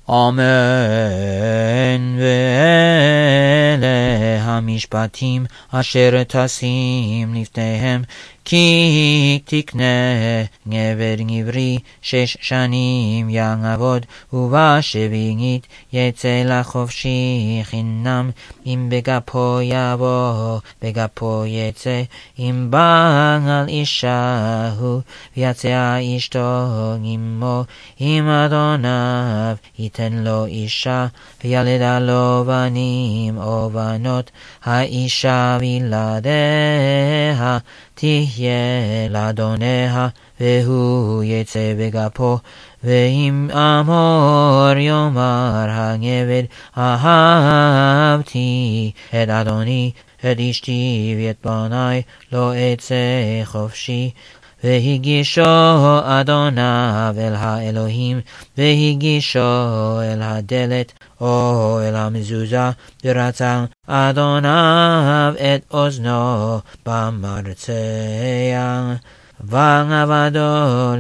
אמן. ואלה המשפטים אשר תשים לפניהם, כי תקנה גבר עברי 6 שנים יעבוד, ובשביעית יצא לחופשי חינם. אם בגפו יבוא בגפו יצא, אם בעל אישה הוא ויצא אשתו עמו, אם אדוניו ייתן לו אישה וילדה לו בנים או בנות, האישה וילדיה תהיה לאדוניה, והוא יצא בגפו. ואם אמור יאמר הגבר, אהבתי את אדוני, את אשתי ואת בני, לא אצא חופשי. והגישו אדוניו אל האלוהים, והגישו אל הדלת או אל המזוזה, ורצה אדוניו את אוזנו במרצע, ועבדו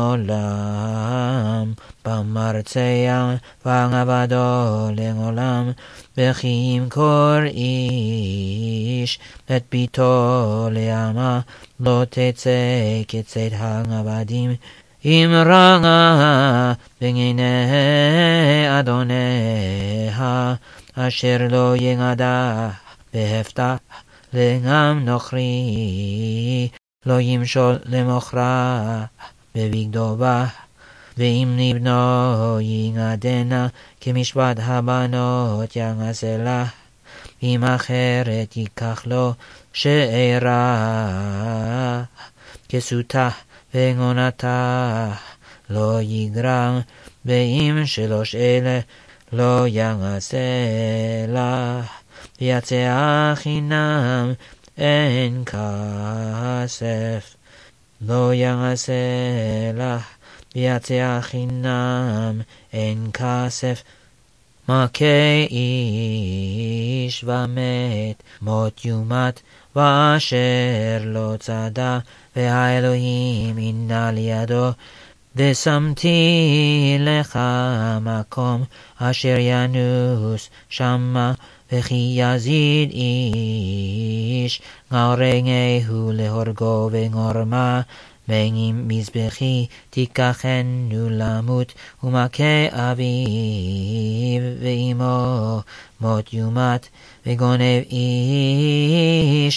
לעולם במרצע, ועבדו לעולם. וכי ימכור איש את ביתו לאמה, לא תצא כצאת העבדים. אם רעה בעיני אדוניה, אשר לא יגדע בהפתח לעם נוכרי, לא ימשול למוכרה בבגדו בה. ואם נבנו יגדנה כמשפט הבנות יעשה לה, אם אחרת ייקח לו שאירה כסותה וגונתה לא יגרע. ואם 3 אלה לא יעשה לה, ויצא חינם אין כסף. לא יעשה לה ויצא חינם אין כסף. מכה איש ומת מות יומת, ואשר לא צדה והאלוהים ענה לידו. ושמתי לך מקום אשר ינוס שמה, וכי יזיד איש גרעהו להורגו וגורמה. ואם מזבחי תיקחנו למות, ומכה אביו ואמו מות יומת. וגונב איש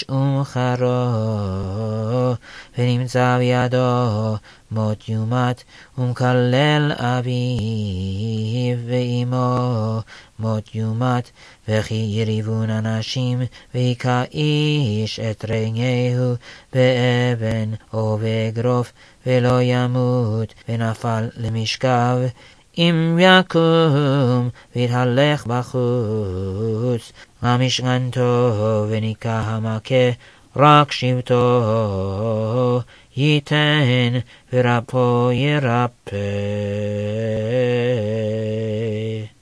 ומכרו, ונמצא בידו מות יומת. ומקלל אביו ואמו מות יומת. וכי יריבון אנשים, והיכה איש את רעהו באבן או באגרוף, ולא ימות, ונפל למשכב. אם יקום ויתהלך בחוץ המשכנתו, וניקח המכה, רק שבטו ייתן, ורפו ירפא.